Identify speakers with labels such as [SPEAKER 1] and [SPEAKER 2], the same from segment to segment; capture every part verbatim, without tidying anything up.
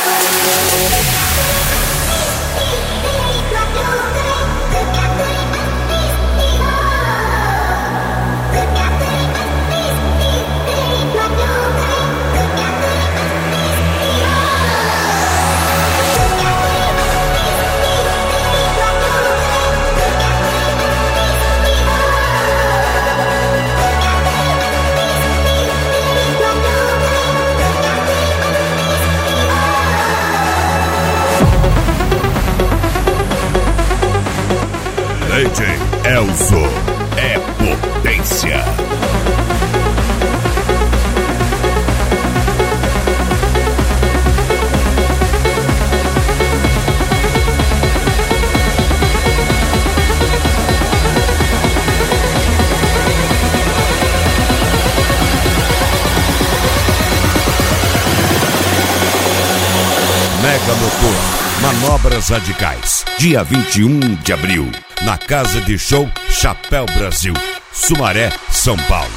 [SPEAKER 1] D J Elzo é potência. Mega Motor, manobras radicais, dia vinte e um de abril, na Casa de Show Chapéu Brasil, Sumaré, São Paulo.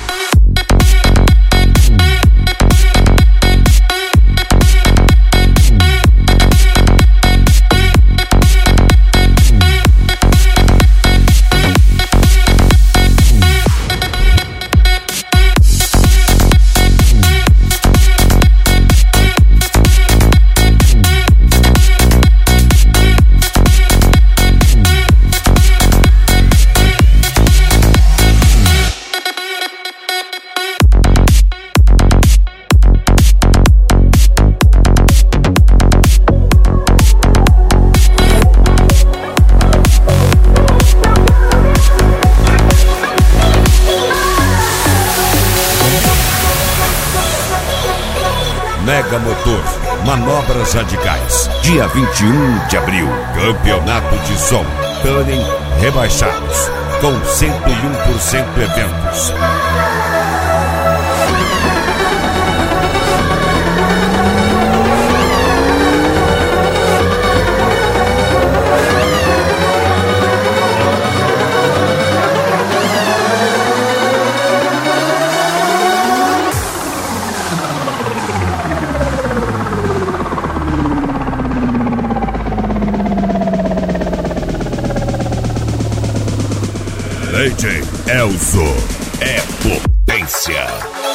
[SPEAKER 1] Mega Motor, manobras radicais, dia vinte e um de abril, campeonato de som, Tuning rebaixados, com cento e um por cento eventos. D J Elzo é potência.